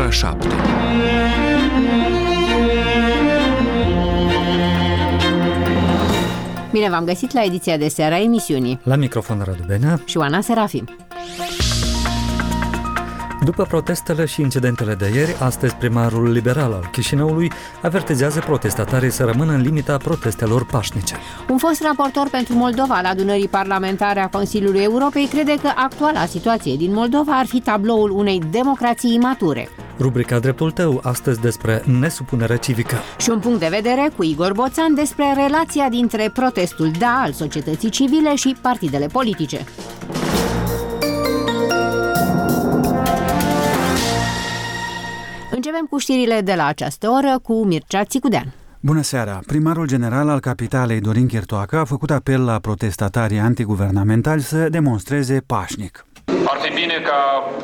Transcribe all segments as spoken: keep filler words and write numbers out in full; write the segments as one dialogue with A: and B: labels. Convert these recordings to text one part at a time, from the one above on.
A: ora șapte.
B: Bine v-am găsit la ediția de seară a emisiunii.
C: La microfon Radu Benea
B: și Oana Serafim.
C: După protestele și incidentele de ieri, astăzi primarul liberal al Chișinăului avertizează protestatarii să rămână în limita protestelor pașnice.
B: Un fost raportor pentru Moldova al adunării parlamentare a Consiliului Europei crede că actuala situație din Moldova ar fi tabloul unei democrații imature.
C: Rubrica Dreptul tău, astăzi despre nesupunere civică.
B: Și un punct de vedere cu Igor Boțan despre relația dintre protestul da al societății civile și partidele politice. Începem cu știrile de la această oră cu Mircea Țicudean.
D: Bună seara! Primarul general al capitalei, Dorin Chirtoacă, a făcut apel la protestatarii antiguvernamentali să demonstreze pașnic.
E: Ar fi bine ca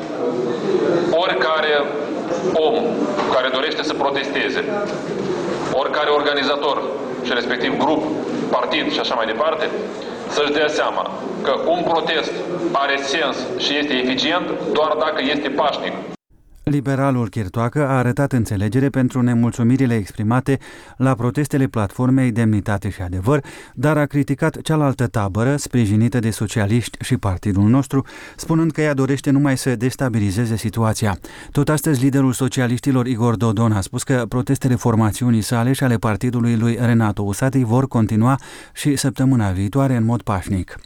E: oricare om care dorește să protesteze, oricare organizator și respectiv grup, partid și așa mai departe, să-și dea seama că un protest are sens și este eficient doar dacă este pașnic.
D: Liberalul Chirtoacă a arătat înțelegere pentru nemulțumirile exprimate la protestele platformei Demnitate și Adevăr, dar a criticat cealaltă tabără, sprijinită de socialiști și partidul nostru, spunând că ea dorește numai să destabilizeze situația. Tot astăzi, liderul socialiștilor Igor Dodon a spus că protestele formațiunii sale și ale partidului lui Renato Usati vor continua și săptămâna viitoare în mod pașnic.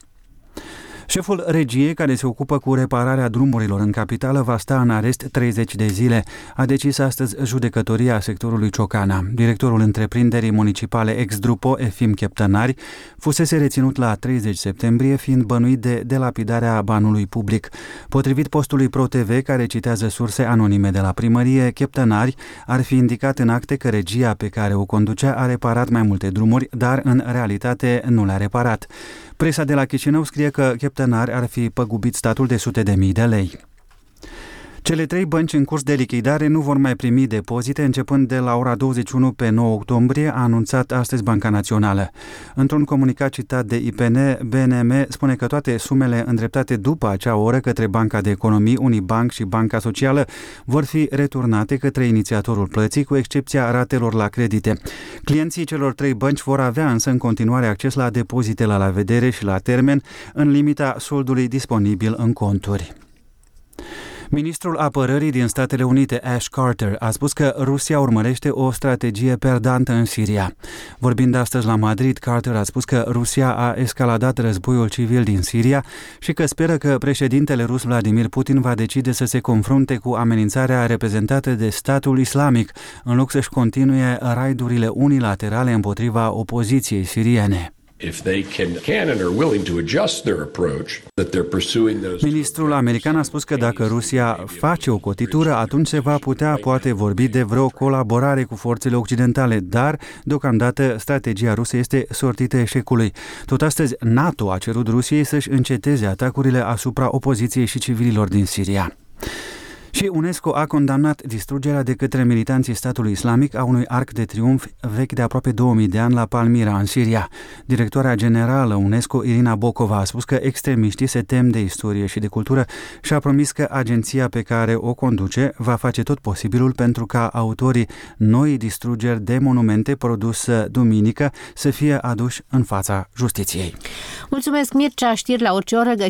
D: Șeful regiei, care se ocupă cu repararea drumurilor în capitală, va sta în arest treizeci de zile, a decis astăzi judecătoria sectorului Ciocana. Directorul întreprinderii municipale Ex-Drupo, Efim Cheptănari, fusese reținut la treizeci septembrie, fiind bănuit de delapidarea banului public. Potrivit postului ProTV, care citează surse anonime de la primărie, Cheptănari ar fi indicat în acte că regia pe care o conducea a reparat mai multe drumuri, dar în realitate nu le-a reparat. Presa de la Chișinău scrie că Cheptănari ar fi păgubit statul de sute de mii de lei. Cele trei bănci în curs de lichidare nu vor mai primi depozite începând de la ora douăzeci și unu pe nouă octombrie, a anunțat astăzi Banca Națională. Într-un comunicat citat de I P N, B N M spune că toate sumele îndreptate după acea oră către Banca de Economii, Unibank și Banca Socială vor fi returnate către inițiatorul plății, cu excepția ratelor la credite. Clienții celor trei bănci vor avea însă în continuare acces la depozitele la vedere și la termen, în limita soldului disponibil în conturi. Ministrul Apărării din Statele Unite, Ash Carter, a spus că Rusia urmărește o strategie perdantă în Siria. Vorbind astăzi la Madrid, Carter a spus că Rusia a escaladat războiul civil din Siria și că speră că președintele rus Vladimir Putin va decide să se confrunte cu amenințarea reprezentată de statul islamic, în loc să-și continue raidurile unilaterale împotriva opoziției siriene. Ministrul american a spus că dacă Rusia face o cotitură, atunci se va putea, poate, vorbi de vreo colaborare cu forțele occidentale, dar, deocamdată, strategia rusă este sortită eșecului. Tot astăzi, NATO a cerut Rusiei să-și înceteze atacurile asupra opoziției și civililor din Siria. Și UNESCO a condamnat distrugerea de către militanții statului islamic a unui arc de triumf vechi de aproape două mii de ani la Palmyra, în Siria. Directoarea generală UNESCO, Irina Bokova, a spus că extremiștii se tem de istorie și de cultură și a promis că agenția pe care o conduce va face tot posibilul pentru ca autorii noii distrugeri de monumente produse duminică să fie aduși în fața justiției.
B: Mulțumesc, Mircea. Știri la orice oră